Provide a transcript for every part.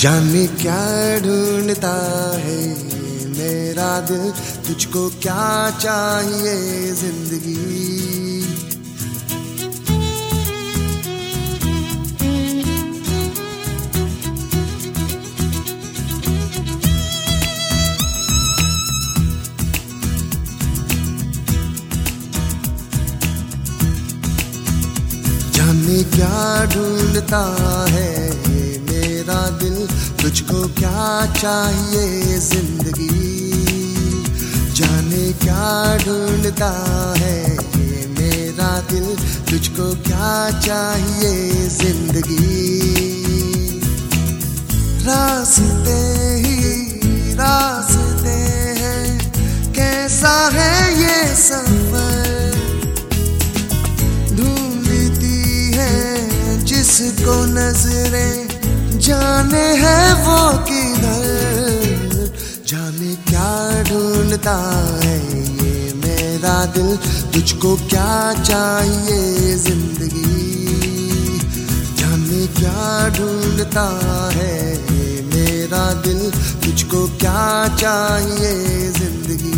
जाने क्या ढूंढता है मेरा दिल, तुझको क्या चाहिए जिंदगी। जाने क्या ढूंढता है मेरा दिल, तुझको क्या चाहिए जिंदगी। जाने क्या ढूंढता है मेरा दिल, तुझको क्या चाहिए जिंदगी। रास्ते ही रास्ते हैं, कैसा है ये सफर। ढूंढती है जिसको नजरें, जाने है वो किधर। जाने क्या ढूंढता है ये मेरा दिल, तुझको क्या चाहिए जिंदगी। जाने क्या ढूंढता है ये मेरा दिल, तुझको क्या चाहिए जिंदगी।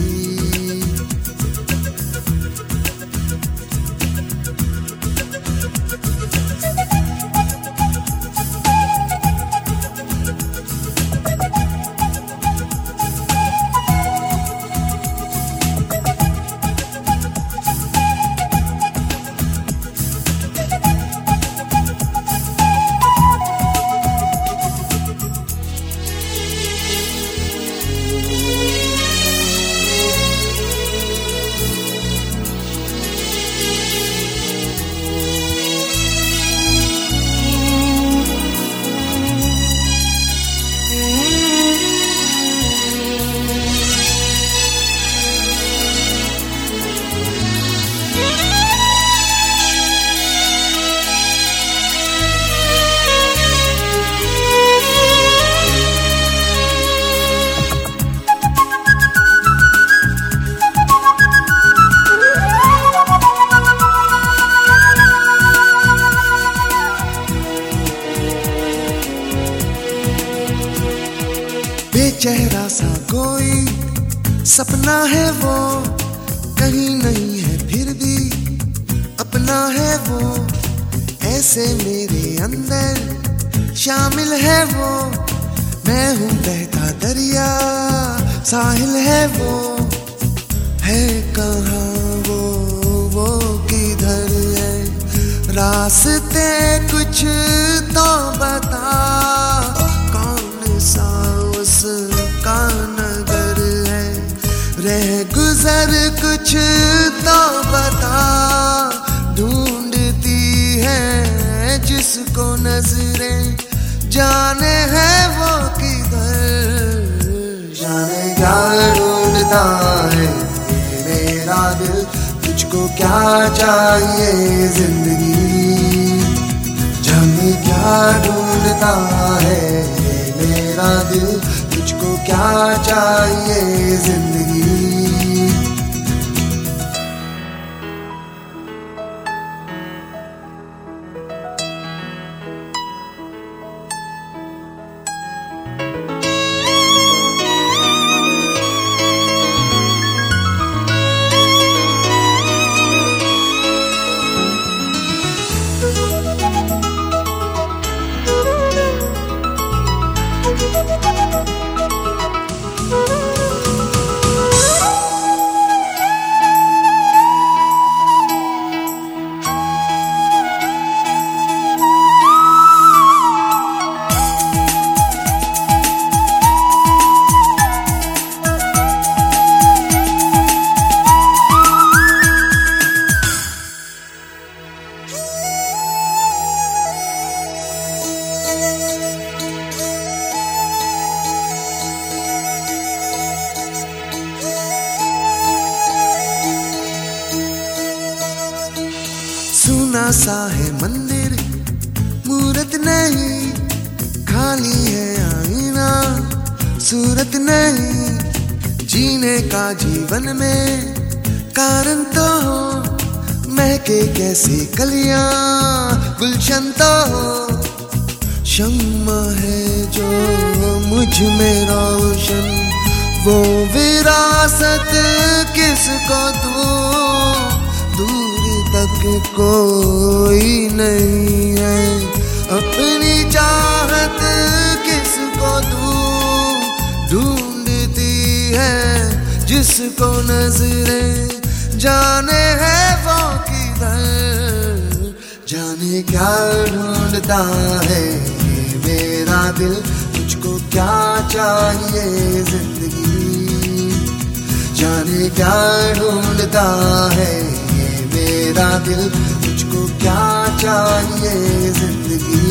बेचेहरा सा कोई सपना है वो, कहीं नहीं है फिर भी अपना है वो। ऐसे मेरे अंदर शामिल है वो, मैं हूँ बहता दरिया साहिल है वो। है कहाँ वो किधर है, रास्ते कुछ तो बता। कौन सा उसका नगर है, रह गुजर कुछ तो बता। ढूंढती है जिसको नजरें, जाने है वो किधर। जाने क्या ढूंढता है मेरा दिल, तुझको क्या चाहिए जिंदगी। जाने क्या ढूंढता है मेरा दिल, तुझको क्या चाहिए जिंदगी। सुना सा है मंदिर, मूरत नहीं, खाली है आईना, सूरत नहीं। जीने का जीवन में कारण तो हो, महके कैसे कलियां गुलशन तो हो। शम्मा है जो मुझ में रोशन, वो विरासत किसको दूं, दूर तक कोई नहीं है, अपनी चाहत किसको दूं, ढूंढती है जिसको नजरें, जाने है वो किधर, जाने क्या ढूंढता है ये मेरा दिल, मुझको क्या चाहिए जिंदगी, जाने क्या ढूंढता है ये मेरा दिल, मुझको क्या चाहिए जिंदगी।